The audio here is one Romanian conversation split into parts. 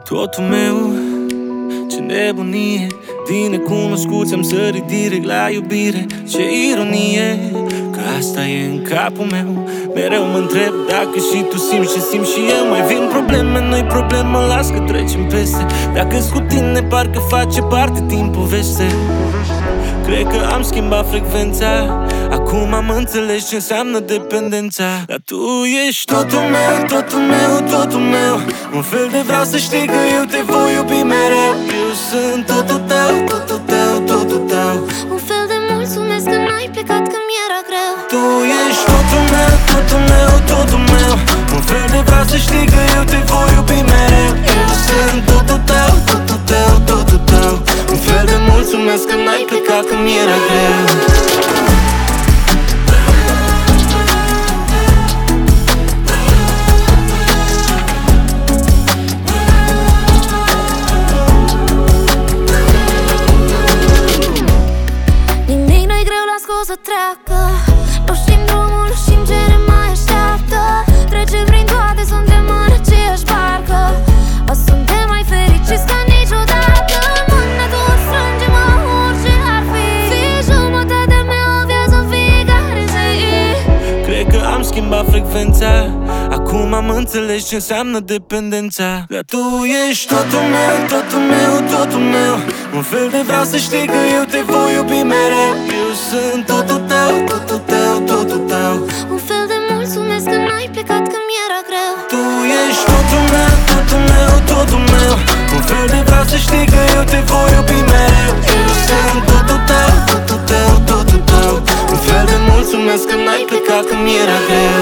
Totul meu, ce nebunie. Din necunoscuți am sărit direct la iubire. Ce ironie, că asta e în capul meu. Mereu mă întreb dacă și tu simți ce simt și eu. Mai vin probleme, nu-i problemă, las că trecem peste. Dacă-s cu tine, parcă face parte din poveste. Cred că am schimbat frecvența. Acum am înțeles ce înseamnă dependența. Dar tu ești totul meu, totul meu, totul meu. Un fel de vreau să știi că eu te voi iubi mereu. Eu sunt totul tău, totul tău, totul tău. Un fel de mulțumesc că n-ai plecat când mi-era greu. Tu ești totul meu, totul meu, totul meu. Un fel de vreau să știi că eu te voi iubi mereu. Eu sunt totul tău, totul tău, totul tău. Un fel de mulțumesc că n-ai plecat când mi-era greu. Să treacă, nu știm drumul, nu știm ce ne mai așteaptă. Trecem prin toate, suntem în aceeași barcă. O suntem mai fericiți ca niciodată. Mâna tot strângem-o, orice ar fi. Fii jumătatea mea, o viață în fiecare zi. Cred că am schimbat frecvența. Acum am înțeles ce înseamnă dependența. Dar tu ești totul meu, totul meu, totul meu. Un fel de vreau să știi că eu te voi iubi mereu. Eu sunt totul tău, totul tău, totul tău. Un fel de mulțumesc că n-ai plecat când mi-era greu. Tu ești totul meu, totul meu, totul meu. Un fel de vreau să știi că eu te voi iubi mereu. Eu sunt totul tău, totul tău, totul tău. Un fel de mulțumesc că n-ai plecat când mi-era greu.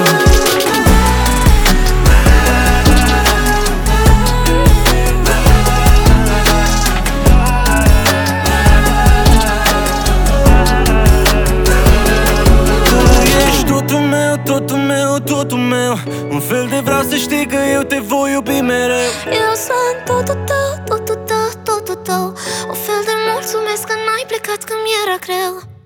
Totul meu, totul meu. Un fel de vreau să știi că eu te voi iubi mereu. Eu sunt totul tău, totul tău, totul tău. Un fel de mulțumesc că n-ai plecat când mi-era greu.